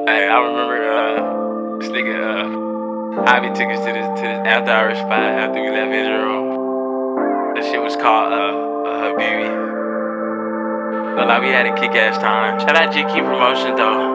Hey, I remember this nigga Ivy took us to this after hour spot after we left his room. That shit was called Habibi. But like we had a kick-ass time. Shout out GQ Promotions though.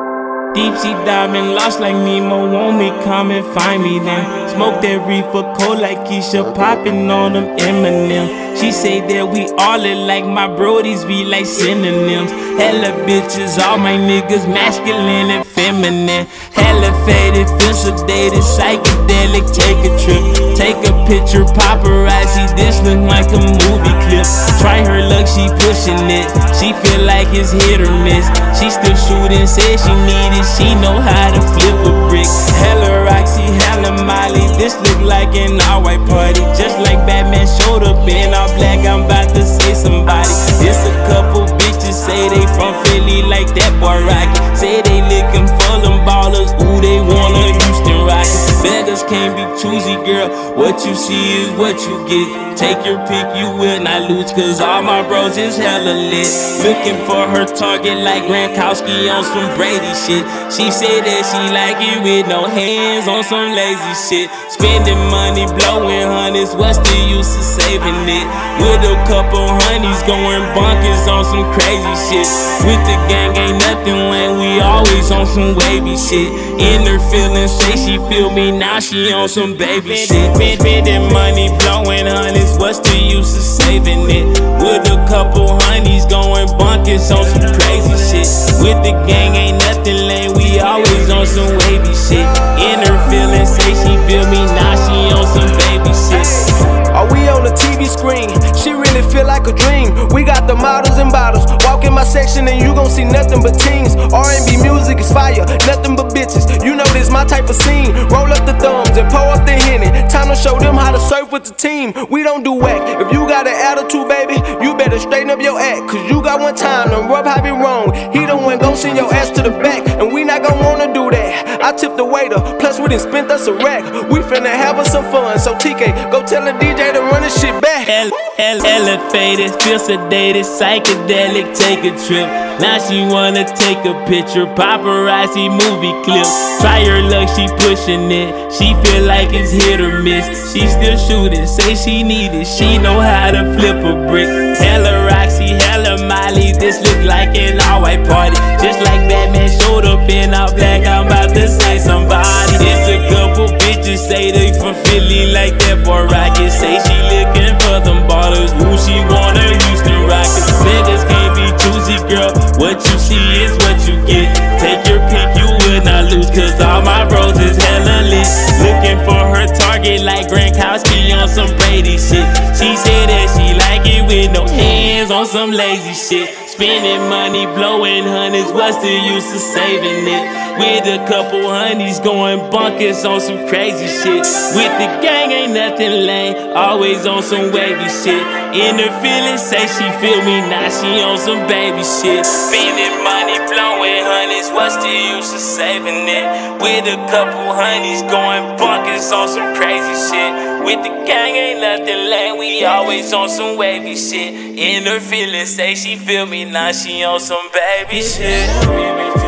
Deep sea diving, lost like Nemo, want me, come and find me then. Smoke that reefer, cold like Keisha, popping on them Eminem. She say that we all look like my brodies, be like synonyms. Hella bitches, all my niggas masculine and feminine. Hella faded, feel sedated, psychedelic, take a trip. Take a picture, paparazzi, this look like a movie clip. Try her luck, she pushing it, she feel like it's hit or miss. She still shooting, said she need it, she know how to flip a brick. Hella Roxy, hella Molly, this look like an all-white party. Just like Batman showed up in all black, I'm about to say somebody. This a couple bitches say they from Philly like that boy Rocky. Say they looking for them ballers, ooh they want a Houston Rockets. Beggars can't be choosy, girl, what you see is what you get. Take your pick, you will not lose, cause all my bros is hella lit. Looking for her target like Gronkowski on some Brady shit. She said that she like it with no hands on some lazy shit. Spending money, blowing hundreds, what's the use of saving it? With a couple honeys going bonkers on some crazy shit. With the gang ain't nothing lame, we always on some wavy shit. In her feelings, say she feel me, now she on some baby shit. Spending money, blowing hundreds, what's the use of saving it? With a couple honeys going bonkers on some crazy shit. With the gang ain't nothing lame, we always on some wavy shit. In her feelings, say she feel me, now she on some baby shit. Are we on the TV screen? She really feel like a dream. We got the models and bottles. Walk in my section and you gon' see nothing but teens. R&B music is fire, nothing but bitches. You know this my type of scene. Roll up the thumbs and pull up the Henny. Time to show them how to surf with the team. We don't do whack. If you got an attitude, baby, you better straighten up your act. Cause you got one time to rub Javi wrong. He the one gon' send your ass to the back. And we not gon' wanna do that. I tip the waiter, plus we done spent us a rack. We finna have us some fun. So TK, go tell the DJ to run this shit back. Elevated, feel sedated, psychedelic, take a trip. Now she wanna take a picture, paparazzi movie clip. Try her luck, she pushing it, she feel like it's hit or miss. She still shooting, say she need it, she know how to flip a brick. Hella Roxy, hella Molly, this look like an all-white party. Just like Batman showed up in all black, I'm about to say somebody. It's a couple bitches say they from Philly like that boy Rocket. Say she looking for them ballers, ooh she want a Houston Rockets. Niggas can't be choosy, girl, what you see is what you get. Take your pick, you will not lose, cause all my bros is hella lit. Looking for her target like Gronkowski on some Brady shit. She said that she like it with no hands on some lazy shit. Spending money, blowing hundreds, what's the use of saving it? With a couple honeys going bonkers on some crazy shit. With the gang ain't nothing lame, always on some wavy shit. In her feelings, say she feel me, now she on some baby shit. Spending money, blowing hundreds, what's the use of saving it? With a couple honeys going bonkers on some crazy shit. With the gang ain't nothing lame, we always on some wavy shit. In her feelings, say she feel me, now she on some baby shit.